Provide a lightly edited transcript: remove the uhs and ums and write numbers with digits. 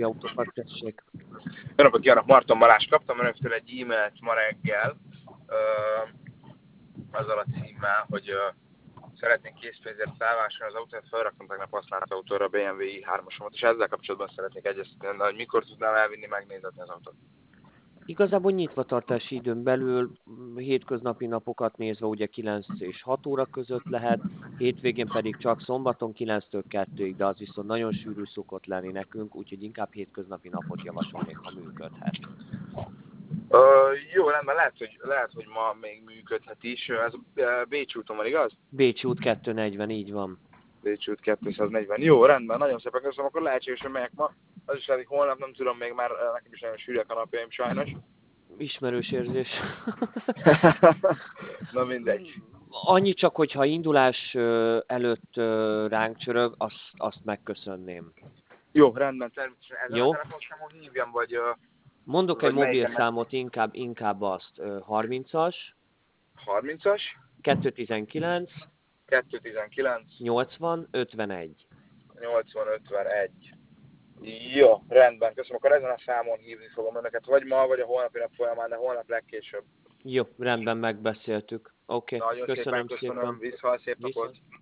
városi autókat, tessék. Jó napot kívánok, Marton Balázs, kaptam önöktől egy e-mailt ma reggel, azzal a címmel, hogy szeretnék készpénzért felvásárolni az autót, felraktam tegnap használt autóra a BMW i3-asomat, és ezzel kapcsolatban szeretnék egyeztetni, hogy mikor tudnám elvinni, megnézetni az autót. Igazából nyitvatartási időn belül, hétköznapi napokat nézve ugye 9 és 6 óra között lehet, hétvégén pedig csak szombaton 9-től 2-ig, de az viszont nagyon sűrű szokott lenni nekünk, úgyhogy inkább hétköznapi napot javasolnék, ha működhet. Jó, rendben, lehet, hogy ma még működhet is. Ez Bécs úton van, igaz? Bécsi út 240, így van. Bécs út 240. Jó, rendben, nagyon szépen köszönöm, akkor lehetséges, hogy megyek ma. Az is lehet, hogy holnap, nem tudom, még már nekem is nagyon sűrűek a napjaim sajnos. Ismerős érzés. Na mindegy. Annyi csak, hogyha indulás előtt ránk csörög, azt megköszönném. Jó, rendben, természetesen ezen Jó? a telefonszámon hívjam, vagy Mondok egy vagy melyiken mobilszámot, inkább azt. 30-as, 30-as, 219, 219, 80, 51. 80, 51. Jó, rendben, köszönöm. Akkor ezen a számon hívni fogom önöket, vagy ma, vagy a holnapi nap folyamán, de holnap legkésőbb. Jó, rendben megbeszéltük. Oké, Nagyon köszönöm szépen köszönöm, szépen. vissza, szép Viszont. napot!